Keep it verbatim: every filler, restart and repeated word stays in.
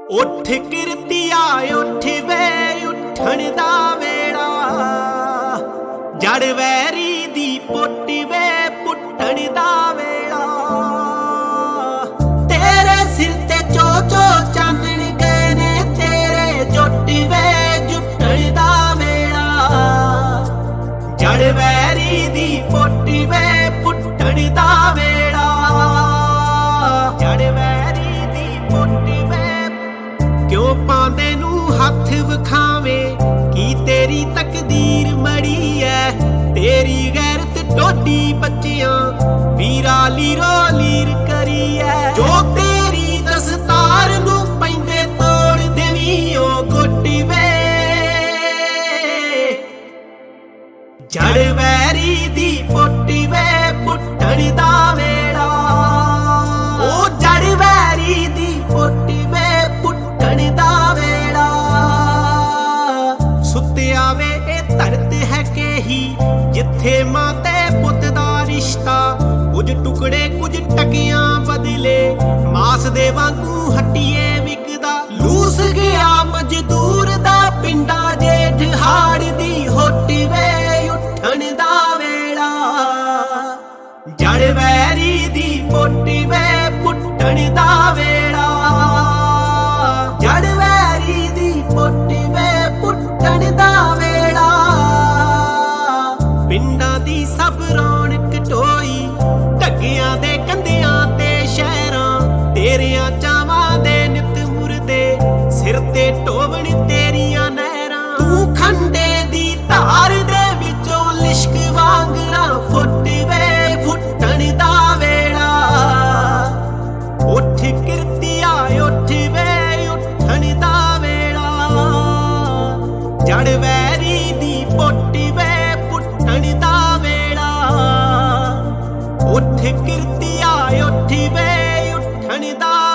उठ किरतिया उठ वे उठण दा वेड़ा जड़ वैरी दी पुट वे पुट्टण दा वेड़ा तेरे सिर ते चो चो चानण गए ने तेरे जुट वे जुटण दा वेड़ा जड़ वैरी दी पुट वे पुट्टण दा वेड़ा जड़ वैरी दी पुट वे क्यों पांदे नू हथ विखावे की तेरी तकदीर मड़ी है तेरी गैरत टोडी बच्चियां वीरा लीरो लीर करी है जो तेरी दस्तार नू पैंदे तोड़ देवी ओ गुट वे जड़ वैरी दी पुट वे पुट्टण दा वेड़ा ओ जड़ वैरी दी पुट वे पुट्टण दा वेड़ा सुत्या वे ए धरत है के ही जिथे मां ते पुत दा रिश्ता कुछ टुकड़े कुछ टकियां बदले मास दे वांगू हट्टिए विकदा लूस गया मजदूर दा पिंडा जेठ हाड़ दी होट वे उठण दा वेड़ा जड़ वैरी दी पुट वे पुट्टण दा वेड़ा जड़ वैरी दी पुट वे पुट्टण दा वेड़ा पिंडां दी सब रौनक टोई ढग्गियां दे कंधियां ते शहरां तेरियां चावां दे नित मुरदे सिर ते टोवण तेरियां नहरां तू खंडे दी धार दे विचों लिश्क वांगरा फुट वे फुट्टण दा वेड़ा उठ किरतिया उठ वे उठण दा वेड़ा जड़ वैरी दी पुट वे पुट्टण दा वेड़ा उठ किरतिया उठ वे उठण दा